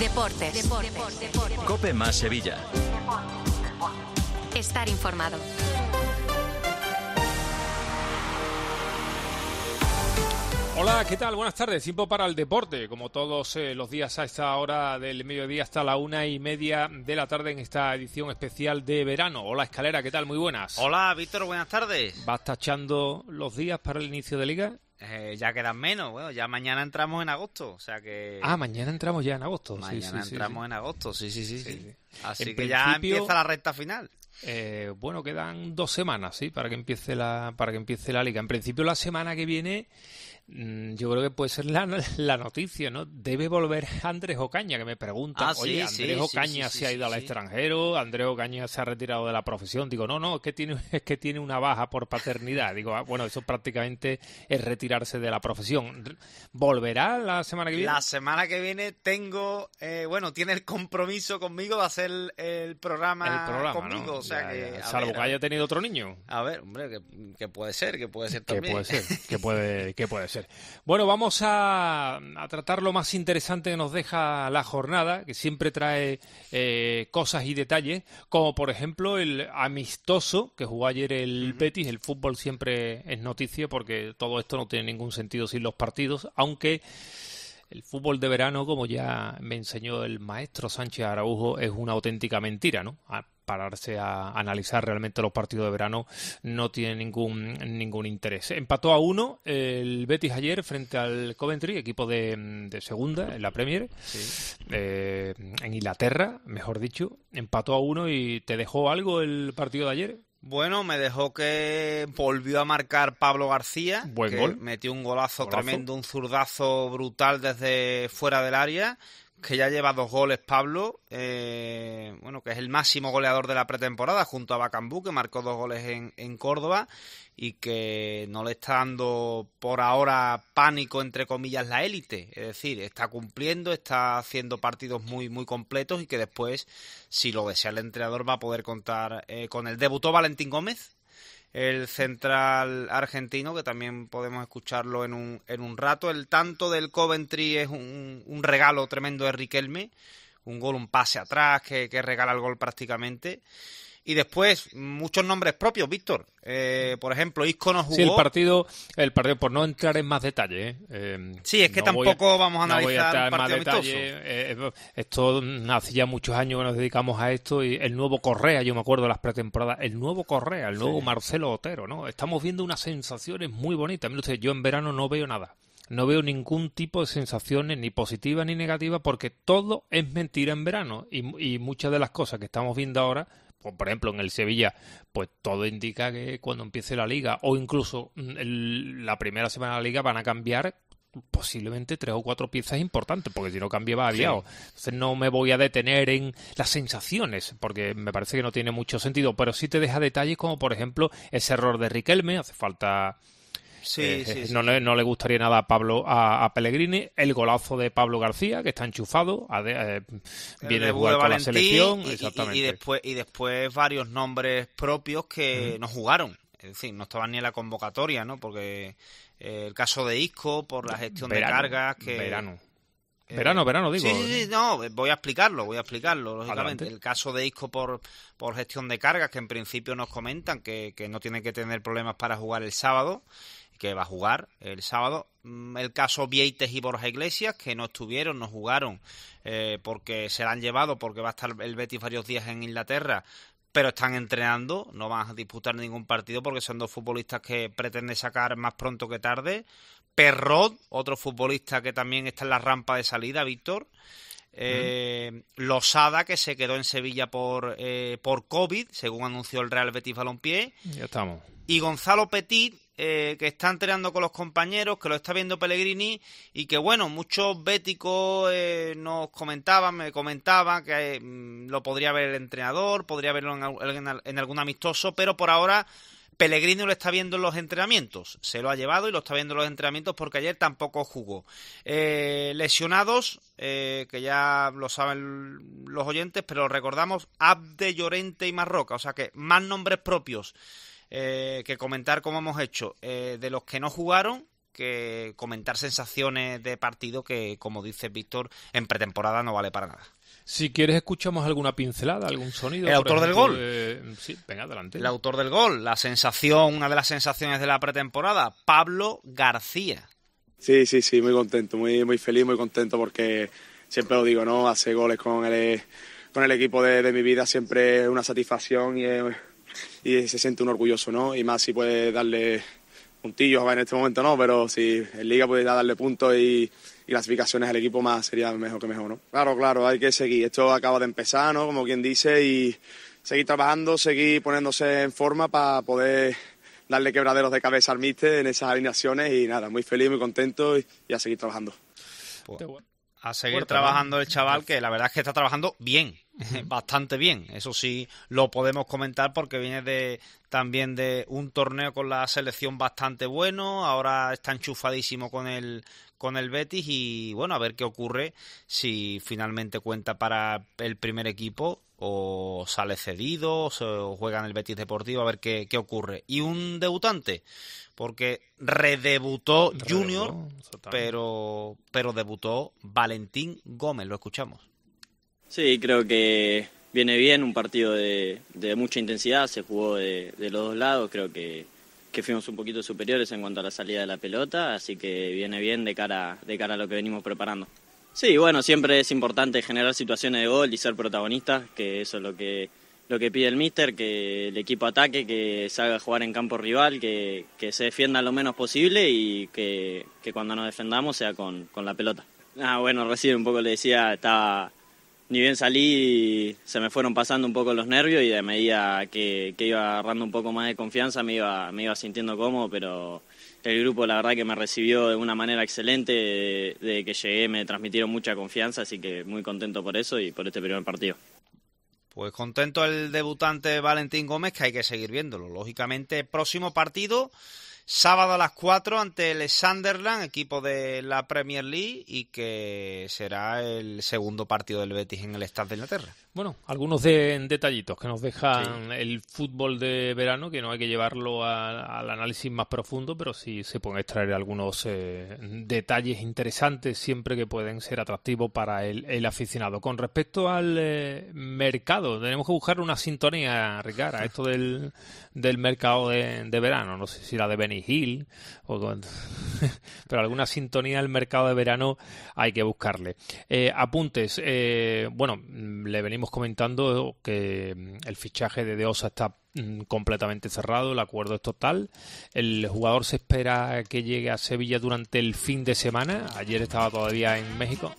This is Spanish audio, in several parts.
Deportes. COPE más Sevilla. Estar informado. Hola, ¿qué tal? Buenas tardes. Tiempo para el deporte, como todos los días a esta hora del mediodía hasta la 1:30 de la tarde en esta edición especial de verano. Hola, Escalera, ¿qué tal? Muy buenas. Hola, Víctor, buenas tardes. ¿Vas tachando los días para el inicio de Liga? Ya quedan menos, bueno, ya mañana entramos en agosto, o sea que... Mañana entramos ya en agosto. Mañana entramos en agosto, sí. Así En que ya empieza la recta final. Bueno, quedan 2 semanas, sí, para que empiece la Liga. En principio, la semana que viene, yo creo que puede ser la noticia, ¿no? Debe volver Andrés Ocaña, que me preguntan, oye, Andrés Ocaña se ha ido al extranjero, Andrés Ocaña se ha retirado de la profesión. Digo, no, es que tiene una baja por paternidad. Digo, bueno, eso prácticamente es retirarse de la profesión. ¿Volverá la semana que viene? La semana que viene tiene el compromiso conmigo de hacer el programa conmigo, ¿no? O sea que... Salvo que haya tenido otro niño. A ver, hombre, que puede ser también. Que puede ser. Bueno, vamos a tratar lo más interesante que nos deja la jornada, que siempre trae cosas y detalles, como por ejemplo el amistoso que jugó ayer el Betis. El fútbol siempre es noticia porque todo esto no tiene ningún sentido sin los partidos, aunque el fútbol de verano, como ya me enseñó el maestro Sánchez Araujo, es una auténtica mentira, ¿no? Pararse a analizar realmente los partidos de verano no tiene ningún interés. Empató a 1 el Betis ayer frente al Coventry, equipo de segunda en la Premier, en Inglaterra, mejor dicho. Empató a 1 y ¿te dejó algo el partido de ayer? Bueno, me dejó que volvió a marcar Pablo García. Buen gol. Metió un golazo tremendo, un zurdazo brutal desde fuera del área, que ya lleva 2 goles Pablo, que es el máximo goleador de la pretemporada junto a Bacambú, que marcó 2 goles en Córdoba, y que no le está dando por ahora pánico, entre comillas, la élite. Es decir, está cumpliendo, está haciendo partidos muy, muy completos y que después, si lo desea el entrenador, va a poder contar con él. Debutó Valentín Gómez, el central argentino, que también podemos escucharlo en un rato. El tanto del Coventry es un regalo tremendo de Riquelme, un pase atrás que regala el gol prácticamente. Y después, muchos nombres propios, Víctor. Por ejemplo, Isco no jugó. Sí, el partido, por no entrar en más detalle. Sí, es que tampoco vamos a analizar el partido amistoso. Esto hace ya muchos años que nos dedicamos a esto. Y el nuevo Correa, yo me acuerdo de las pretemporadas. El nuevo Correa, el nuevo Marcelo Otero, ¿no? Estamos viendo unas sensaciones muy bonitas. Mire usted, yo en verano no veo nada. No veo ningún tipo de sensaciones, ni positivas ni negativas, porque todo es mentira en verano. Y muchas de las cosas que estamos viendo ahora, por ejemplo, en el Sevilla, pues todo indica que cuando empiece la Liga, o incluso la primera semana de la Liga, van a cambiar posiblemente 3 o 4 piezas importantes, porque si no cambia va aviado. Entonces no me voy a detener en las sensaciones, porque me parece que no tiene mucho sentido, pero sí te deja detalles como, por ejemplo, ese error de Riquelme, hace falta... No le gustaría nada a Pellegrini. El golazo de Pablo García, que está enchufado, viene a jugar con la selección. Exactamente. Y después varios nombres propios que no jugaron, es decir, no estaban ni en la convocatoria, ¿no? Porque el caso de Isco, por la gestión de cargas, que... Verano, digo. Sí, no, voy a explicarlo, lógicamente. Adelante. El caso de Isco por gestión de cargas, que en principio nos comentan que no tiene que tener problemas para jugar el sábado, que va a jugar el sábado. El caso Vieites y Borja Iglesias, que no jugaron, porque se la han llevado, porque va a estar el Betis varios días en Inglaterra, pero están entrenando, no van a disputar ningún partido porque son 2 futbolistas que pretende sacar más pronto que tarde. Perrot, otro futbolista que también está en la rampa de salida, Víctor. Losada, que se quedó en Sevilla por COVID, según anunció el Real Betis Balompié. Ya estamos. Y Gonzalo Petit, que está entrenando con los compañeros, que lo está viendo Pellegrini, y que bueno, muchos béticos me comentaban que lo podría ver el entrenador, podría verlo en algún amistoso, pero por ahora Pellegrini lo está viendo en los entrenamientos, se lo ha llevado y lo está viendo en los entrenamientos porque ayer tampoco jugó. Lesionados, que ya lo saben los oyentes, pero recordamos, Abde, Llorente y Marroca, o sea que más nombres propios que comentar como hemos hecho, de los que no jugaron, que comentar sensaciones de partido que, como dice Víctor, en pretemporada no vale para nada. Si quieres escuchamos alguna pincelada, algún sonido. ¿El autor del gol? Sí, venga, adelante. El autor del gol, la sensación, una de las sensaciones de la pretemporada, Pablo García. Sí, muy contento, muy feliz, muy contento porque siempre lo digo, ¿no? Hacer goles con el equipo de mi vida siempre es una satisfacción y se siente un orgulloso, ¿no? Y más si puede darle puntillos, en este momento no, pero si en Liga puede darle puntos y clasificaciones al equipo, más sería mejor que mejor, ¿no? Claro, hay que seguir. Esto acaba de empezar, ¿no? Como quien dice, y seguir trabajando, seguir poniéndose en forma para poder darle quebraderos de cabeza al míster en esas alineaciones y nada, muy feliz, muy contento y a seguir trabajando. A seguir trabajando el chaval, que la verdad es que está trabajando bien, bastante bien. Eso sí lo podemos comentar porque viene también de un torneo con la selección bastante bueno, ahora está enchufadísimo con el Betis y bueno, a ver qué ocurre si finalmente cuenta para el primer equipo o sale cedido o juega en el Betis Deportivo, a ver qué ocurre. Y un debutante, porque redebutó Junior, pero debutó Valentín Gómez, lo escuchamos. Sí, creo que viene bien, un partido de mucha intensidad, se jugó de los dos lados, creo que fuimos un poquito superiores en cuanto a la salida de la pelota, así que viene bien de cara a lo que venimos preparando. Sí, bueno, siempre es importante generar situaciones de gol y ser protagonista, que eso es lo que pide el míster, que el equipo ataque, que se haga jugar en campo rival, que se defienda lo menos posible y que cuando nos defendamos sea con la pelota. Bueno, recién un poco le decía, ni bien salí, se me fueron pasando un poco los nervios y a medida que iba agarrando un poco más de confianza me iba sintiendo cómodo, pero el grupo la verdad que me recibió de una manera excelente, de que llegué me transmitieron mucha confianza, así que muy contento por eso y por este primer partido. Pues contento el debutante Valentín Gómez, que hay que seguir viéndolo. Lógicamente, próximo partido, sábado a las 4 ante el Sunderland, equipo de la Premier League, y que será el segundo partido del Betis en el Stade de Inglaterra. Bueno, algunos detallitos que nos dejan el fútbol de verano, que no hay que llevarlo al análisis más profundo, pero sí se pueden extraer algunos detalles interesantes siempre que pueden ser atractivos para el aficionado. Con respecto al mercado, tenemos que buscar una sintonía, Ricardo, a esto del mercado de verano. No sé si la de Benny Hill, pero alguna sintonía al mercado de verano hay que buscarle. Apuntes, bueno, le venimos comentando que el fichaje de Osa está completamente cerrado, el acuerdo es total. El jugador se espera que llegue a Sevilla durante el fin de semana. Ayer estaba todavía en México.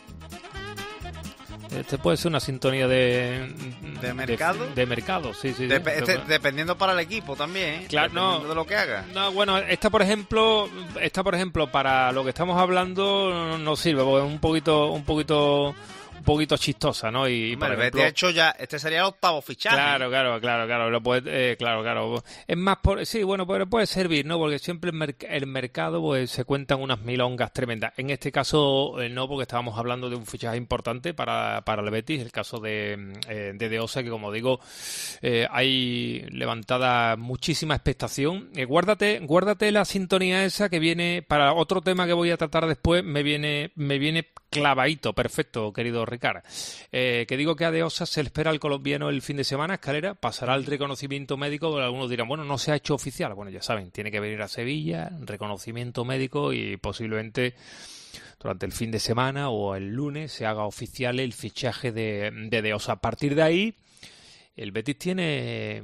Este puede ser una sintonía de mercado. De mercado, sí. Dependiendo para el equipo también, ¿eh? Claro, dependiendo de lo que haga. No, bueno, esta por ejemplo para lo que estamos hablando no sirve, porque es un poquito chistosa, ¿no? Y por ejemplo, de hecho ya este sería el octavo fichaje. Claro, lo puede, claro. Es más pero puede servir, ¿no? Porque siempre el mercado pues se cuentan unas milongas tremendas. En este caso no, porque estábamos hablando de un fichaje importante para el Betis, el caso de Osa, que como digo, hay levantada muchísima expectación. Guárdate la sintonía esa que viene para otro tema que voy a tratar después, me viene clavadito, perfecto, querido Ricardo. Que digo que a De Osa se le espera al colombiano el fin de semana, Escalera, pasará el reconocimiento médico, pero algunos dirán, bueno, no se ha hecho oficial. Bueno, ya saben, tiene que venir a Sevilla, reconocimiento médico y posiblemente durante el fin de semana o el lunes se haga oficial el fichaje de Osa. A partir de ahí, el Betis tiene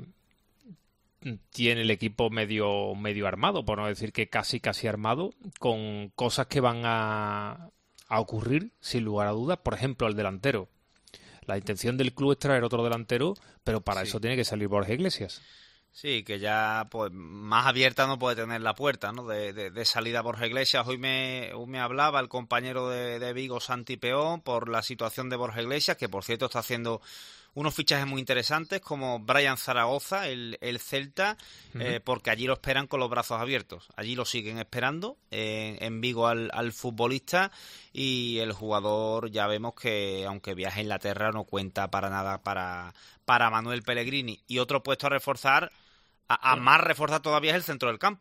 el equipo medio armado, por no decir que casi armado, con cosas que van a ocurrir sin lugar a dudas. Por ejemplo, el delantero. La intención del club es traer otro delantero, pero para eso tiene que salir Borja Iglesias. Sí, que ya pues más abierta no puede tener la puerta, ¿no? de salida Borja Iglesias. Hoy me hablaba el compañero de Vigo, Santi Peón, por la situación de Borja Iglesias, que por cierto está haciendo unos fichajes muy interesantes como Brian Zaragoza, el Celta, porque allí lo esperan con los brazos abiertos. Allí lo siguen esperando en Vigo al futbolista, y el jugador ya vemos que aunque viaje a Inglaterra no cuenta para nada para Manuel Pellegrini. Y otro puesto a reforzar, a más reforzar todavía, es el centro del campo.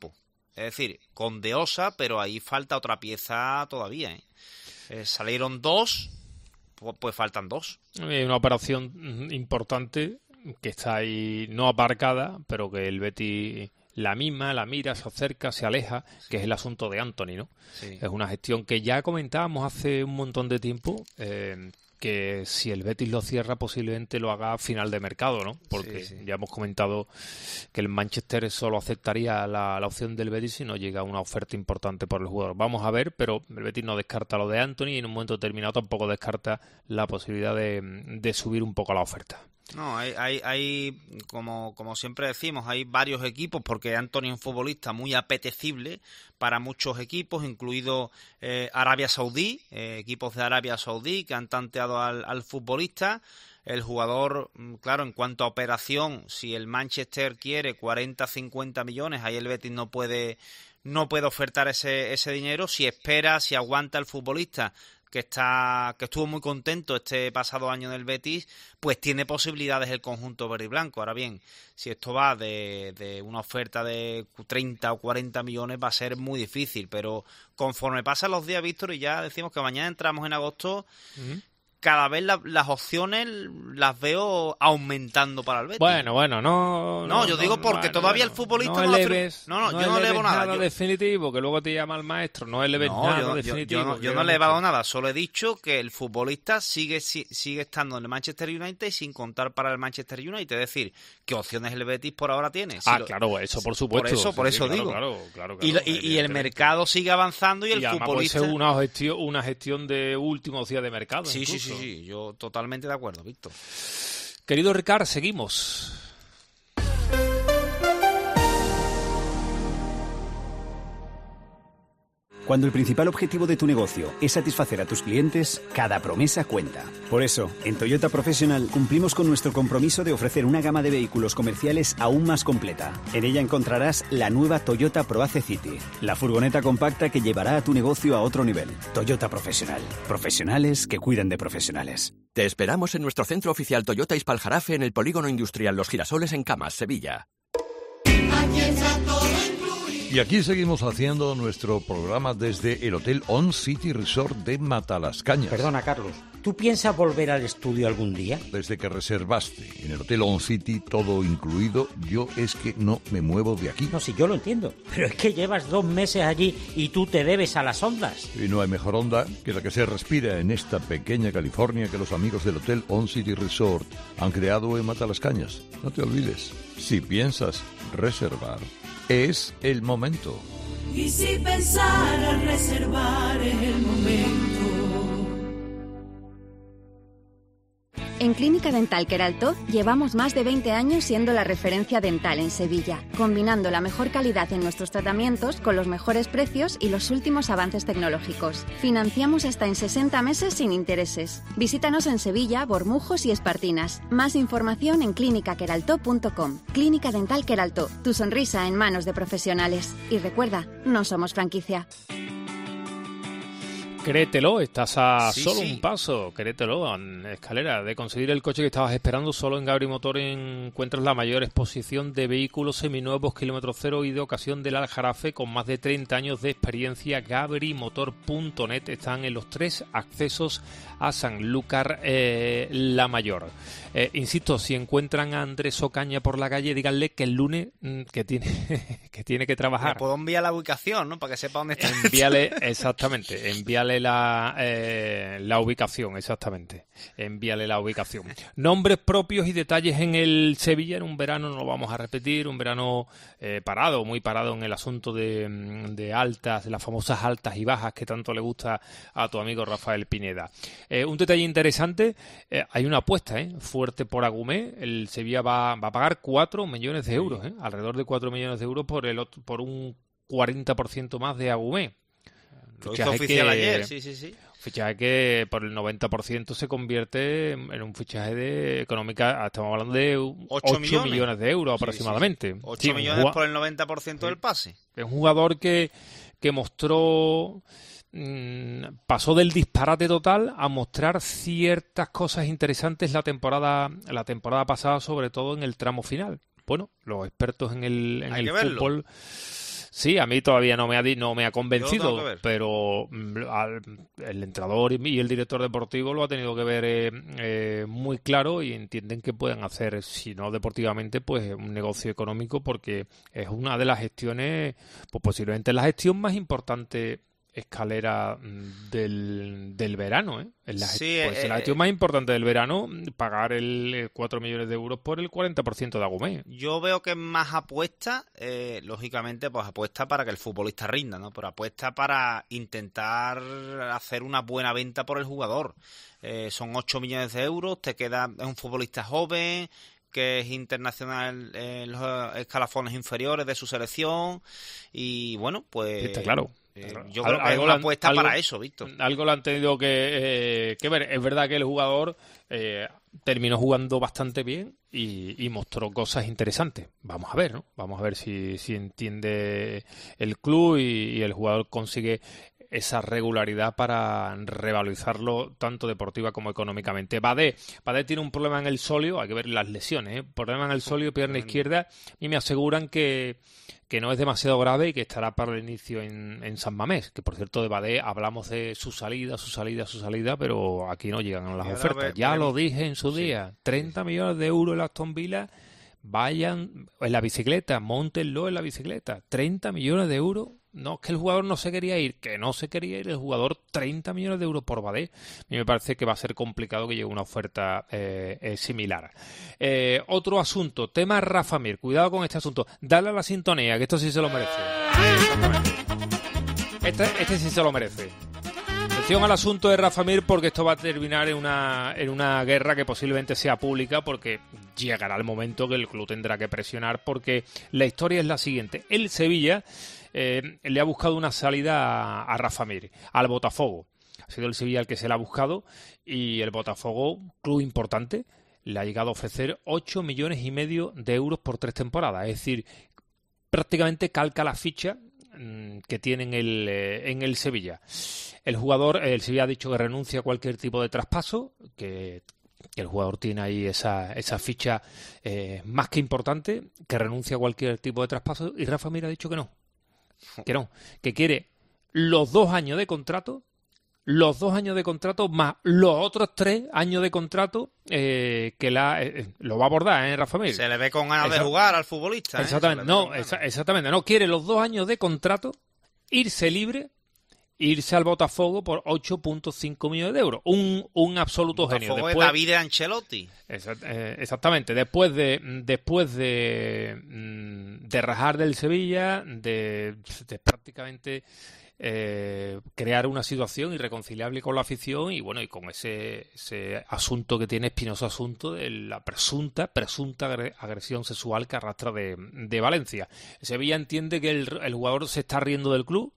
Es decir, con Deosa, pero ahí falta otra pieza todavía, ¿eh? Salieron 2, pues faltan 2. Una operación importante que está ahí no aparcada, pero que el Betis la mira, se acerca, se aleja, que es el asunto de Antony, ¿no? Sí. Es una gestión que ya comentábamos hace un montón de tiempo, que si el Betis lo cierra posiblemente lo haga a final de mercado, ¿no? Porque sí. ya hemos comentado que el Manchester solo aceptaría la opción del Betis si no llega una oferta importante por el jugador. Vamos a ver, pero el Betis no descarta lo de Antony y en un momento determinado tampoco descarta la posibilidad de subir un poco la oferta. No, hay como siempre decimos, hay varios equipos, porque Antony es un futbolista muy apetecible para muchos equipos, incluido Arabia Saudí, equipos de Arabia Saudí que han tanteado al futbolista. El jugador, claro, en cuanto a operación, si el Manchester quiere 40-50 millones, ahí el Betis no puede ofertar ese dinero. Si espera, si aguanta el futbolista, que estuvo muy contento este pasado año en el Betis, pues tiene posibilidades el conjunto verde y blanco. Ahora bien, si esto va de una oferta de 30 o 40 millones, va a ser muy difícil, pero conforme pasan los días, Víctor, y ya decimos que mañana entramos en agosto, cada vez las opciones las veo aumentando para el Betis. Bueno, no, yo digo porque todavía el futbolista no yo no elevo nada. Definitivo, que luego te llama el maestro, no eleves nada definitivo. Yo no he elevado nada, solo he dicho que el futbolista sigue estando en el Manchester United y sin contar para el Manchester United, es decir, ¿qué opciones el Betis por ahora tiene? Claro, eso por supuesto. Por eso digo. Claro, y el mercado sigue avanzando y el futbolista... Puede ser una gestión de últimos días de mercado. Sí, yo totalmente de acuerdo, Víctor. Querido Ricard, seguimos. Cuando el principal objetivo de tu negocio es satisfacer a tus clientes, cada promesa cuenta. Por eso, en Toyota Professional cumplimos con nuestro compromiso de ofrecer una gama de vehículos comerciales aún más completa. En ella encontrarás la nueva Toyota ProAce City, la furgoneta compacta que llevará a tu negocio a otro nivel. Toyota Professional. Profesionales que cuidan de profesionales. Te esperamos en nuestro centro oficial Toyota Ispaljarafe en el Polígono Industrial Los Girasoles en Camas, Sevilla. Y aquí seguimos haciendo nuestro programa desde el Hotel On City Resort de Matalascañas. Perdona, Carlos, ¿tú piensas volver al estudio algún día? Desde que reservaste en el Hotel On City, todo incluido, yo es que no me muevo de aquí. No, sí, yo lo entiendo, pero es que llevas 2 meses allí y tú te debes a las ondas. Y no hay mejor onda que la que se respira en esta pequeña California que los amigos del Hotel On City Resort han creado en Matalascañas. No te olvides, si piensas reservar, es el momento. Y si pensar al reservar es el momento. En Clínica Dental Queraltó llevamos más de 20 años siendo la referencia dental en Sevilla, combinando la mejor calidad en nuestros tratamientos con los mejores precios y los últimos avances tecnológicos. Financiamos hasta en 60 meses sin intereses. Visítanos en Sevilla, Bormujos y Espartinas. Más información en clinicaqueraltó.com. Clínica Dental Queraltó, tu sonrisa en manos de profesionales. Y recuerda, no somos franquicia. Créetelo, estás a un paso, créetelo, en escalera, de conseguir el coche que estabas esperando. Solo en Gabri Motor encuentras la mayor exposición de vehículos seminuevos, kilómetro cero y de ocasión del Aljarafe, con más de 30 años de experiencia. gabrimotor.net, están en los 3 accesos a Sanlúcar la Mayor. Insisto, si encuentran a Andrés Ocaña por la calle, díganle que el lunes que tiene que trabajar. Le puedo enviar la ubicación, ¿no? Para que sepa dónde está. Envíale la ubicación, exactamente. Envíale la ubicación. Nombres propios y detalles en el Sevilla en un verano, no lo vamos a repetir, un verano muy parado en el asunto de altas, de las famosas altas y bajas que tanto le gusta a tu amigo Rafael Pineda. Un detalle interesante, hay una apuesta fuerte por Agumé. El Sevilla va a pagar 4 millones de euros, alrededor de 4 millones de euros por un 40% más de Agumé. Lo hizo oficial ayer, sí. Fichaje que por el 90% se convierte en un fichaje de económica, estamos hablando de 8 millones de euros aproximadamente. 8 millones por el 90% del pase. Es un jugador que mostró, pasó del disparate total a mostrar ciertas cosas interesantes la temporada pasada, sobre todo en el tramo final. Bueno, los expertos en el fútbol Sí, a mí todavía no me ha convencido, pero el entrenador y el director deportivo lo ha tenido que ver muy claro y entienden que pueden hacer, si no deportivamente, pues un negocio económico, porque es una de las gestiones, pues posiblemente la gestión más importante escalera del verano, la gestión más importante del verano, pagar el 4 millones de euros por el 40% de Agumé. Yo veo que es más apuesta, lógicamente, pues apuesta para que el futbolista rinda, ¿no? Pero apuesta para intentar hacer una buena venta por el jugador. Son 8 millones de euros, es un futbolista joven, que es internacional en los escalafones inferiores de su selección, y bueno, pues... Está claro. Yo creo que es una apuesta para eso, Víctor. Algo lo han tenido que ver. Es verdad que el jugador terminó jugando bastante bien y mostró cosas interesantes. Vamos a ver, ¿no? Vamos a ver si entiende el club y el jugador consigue esa regularidad para revalorizarlo tanto deportiva como económicamente. Badé tiene un problema en el sóleo, hay que ver las lesiones, problema en el sóleo, pierna izquierda, y me aseguran que no es demasiado grave y que estará para el inicio en San Mamés, que por cierto de Badé hablamos de su salida, pero aquí no llegan las ofertas. Ya lo dije en su día, 30 millones de euros en Aston Villa, vayan en la bicicleta, móntenlo en la bicicleta, 30 millones de euros. No, es que el jugador no se quería ir, el jugador, 30 millones de euros por Badé. A mí me parece que va a ser complicado que llegue una oferta similar. Otro asunto, tema Rafa Mir, cuidado con este asunto. Dale a la sintonía, que esto sí se lo merece. Este sí se lo merece. Atención al asunto de Rafa Mir, porque esto va a terminar en una guerra que posiblemente sea pública, porque llegará el momento que el club tendrá que presionar, porque la historia es la siguiente. El Sevilla le ha buscado una salida a Rafa Mir, al Botafogo. Ha sido el Sevilla el que se la ha buscado, y el Botafogo, club importante, le ha llegado a ofrecer 8,5 millones de euros por 3 temporadas. Es decir, prácticamente calca la ficha que tiene en el Sevilla. El Sevilla ha dicho que renuncia a cualquier tipo de traspaso, que el jugador tiene ahí esa ficha más que importante, que renuncia a cualquier tipo de traspaso, y Rafa Mir ha dicho que no, que quiere los 2 años de contrato, más los otros 3 años de contrato que lo va a abordar, Rafa Mir. Se le ve con ganas de jugar al futbolista. Exactamente, no quiere los 2 años de contrato, irse libre, irse al Botafogo por 8,5 millones de euros. Un absoluto genio. Botafogo es David de Ancelotti. Exactamente. Después de rajar del Sevilla, de prácticamente crear una situación irreconciliable con la afición, y bueno, y con ese asunto que tiene, espinoso asunto de la presunta agresión sexual que arrastra de Valencia. Sevilla entiende que el jugador se está riendo del club.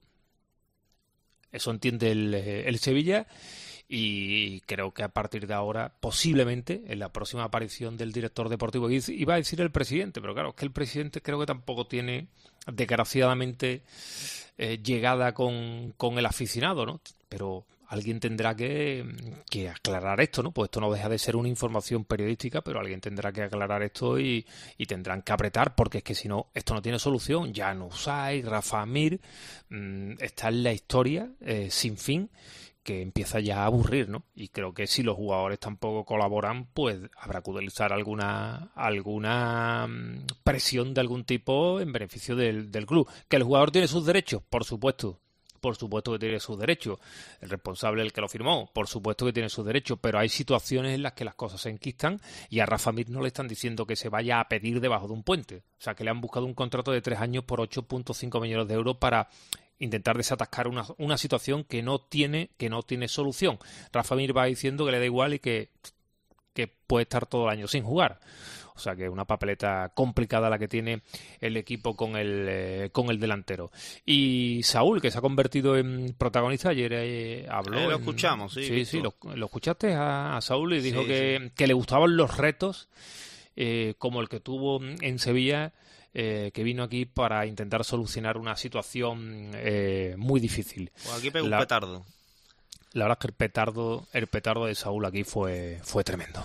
Eso entiende el Sevilla, y creo que a partir de ahora, posiblemente, en la próxima aparición del director deportivo, iba a decir el presidente, pero claro, es que el presidente creo que tampoco tiene, desgraciadamente, llegada con el aficionado, ¿no? Pero alguien tendrá que aclarar esto, ¿no? Pues esto no deja de ser una información periodística, pero alguien tendrá que aclarar esto y tendrán que apretar, porque es que si no, esto no tiene solución. Ya no Usai, Rafa Mir, está en la historia sin fin, que empieza ya a aburrir, ¿no? Y creo que si los jugadores tampoco colaboran, pues habrá que utilizar alguna presión de algún tipo en beneficio del club. ¿Que el jugador tiene sus derechos? Por supuesto que tiene sus derechos. El responsable, el que lo firmó, por supuesto que tiene sus derechos, pero hay situaciones en las que las cosas se enquistan, y a Rafa Mir no le están diciendo que se vaya a pedir debajo de un puente. O sea, que le han buscado un contrato de 3 años por 8,5 millones de euros para intentar desatascar una situación que no tiene solución. Rafa Mir va diciendo que le da igual y que puede estar todo el año sin jugar. O sea que es una papeleta complicada la que tiene el equipo con el delantero. Y Saúl, que se ha convertido en protagonista, ayer habló. Lo escuchamos, sí. Sí, lo escuchaste a Saúl, y dijo que le gustaban los retos como el que tuvo en Sevilla, que vino aquí para intentar solucionar una situación muy difícil. Pues aquí pegó un petardo. La verdad es que el petardo de Saúl aquí fue tremendo.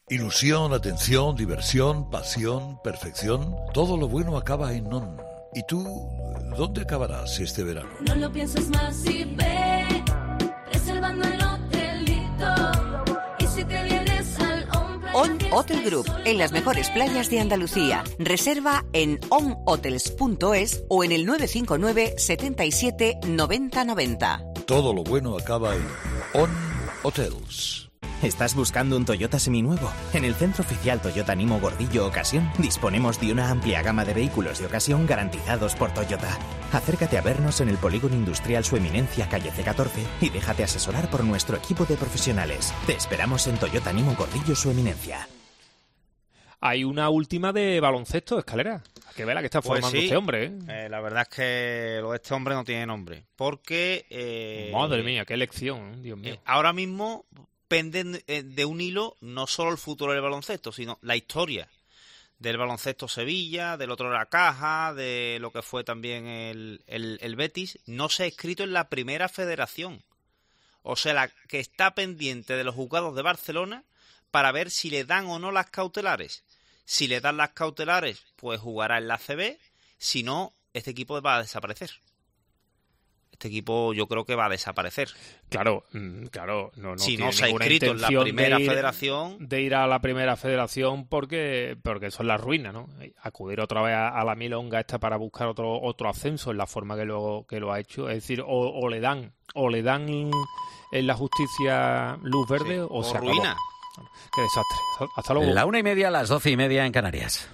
Ilusión, atención, diversión, pasión, perfección. Todo lo bueno acaba en ON. ¿Y tú, dónde acabarás este verano? No lo pienses más y ve, reservando el hotelito. Y si te vienes al ON Hotel Group, en las mejores playas de Andalucía. Reserva en onhotels.es o en el 959 77 90 90. Todo lo bueno acaba en ON Hotels. ¿Estás buscando un Toyota seminuevo? En el Centro Oficial Toyota Nimo Gordillo Ocasión disponemos de una amplia gama de vehículos de ocasión garantizados por Toyota. Acércate a vernos en el Polígono Industrial Su Eminencia, calle C14, y déjate asesorar por nuestro equipo de profesionales. Te esperamos en Toyota Nimo Gordillo Su Eminencia. Hay una última de baloncesto, Escalera. Que vela que está formando sí. este hombre, ¿eh? La verdad es que lo de este hombre no tiene nombre. Porque... Madre mía, qué elección, Dios mío. Ahora mismo penden de un hilo no solo el futuro del baloncesto, sino la historia del baloncesto Sevilla, del otro la Caja, de lo que fue también el Betis. No se ha escrito en la primera federación. O sea, la que está pendiente de los juzgados de Barcelona para ver si le dan o no las cautelares. Si le dan las cautelares, pues jugará en la ACB. Si no, este equipo va a desaparecer. Este equipo yo creo que va a desaparecer. Claro, no si tiene no se ha ninguna inscrito en la intención primera de ir, federación. De ir a la primera federación porque eso es la ruina, ¿no? Acudir otra vez a la milonga esta para buscar otro ascenso en la forma que lo ha hecho. Es decir, o le dan en la justicia luz verde, sí, o se ruina. Acabó. Qué desastre. Hasta luego. 1:30, 12:30 en Canarias.